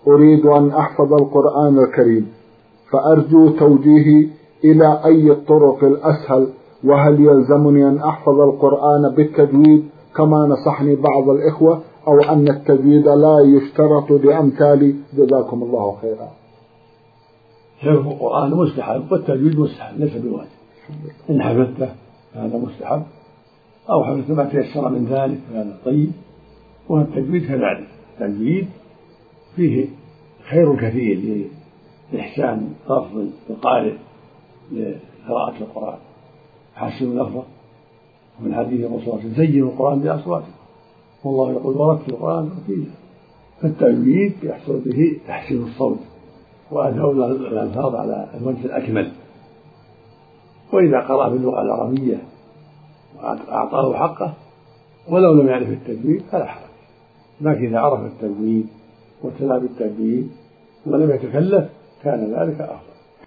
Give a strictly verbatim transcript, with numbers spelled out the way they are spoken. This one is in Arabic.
أريد أن أحفظ القرآن الكريم، فأرجو توجيهي إلى أي الطرق الأسهل، وهل يلزمني أن أحفظ القرآن بالتجويد كما نصحني بعض الإخوة، أو أن التجويد لا يشترط لأمثالي؟ جزاكم الله خيرا. حفظ القرآن مستحب والتجويد مستحب ليس بواجب، إن حفظته فهذا مستحب، أو حفظت ما تيسر من ذلك فهذا طيب، والتجويد كذلك. التجويد فيه خير كثير لإحسان لفظ القارئ لقراءة القرآن، حسنوا لفظه، ومن حديث الرسول صلى الله عليه وسلم زينوا القرآن بأصواتكم، والله يقول ورتل القرآن ترتيلا. فالتجويد يحصل به تحسين الصوت وأداء الألفاظ على الوجه الأكمل. وإذا قرأ باللغة العربية وأعطاه حقه ولو لم يعرف التجويد فلا حرج، لكن إذا عرف التجويد وتلا بالتجويد ولم يتكلف كان ذلك أفضل.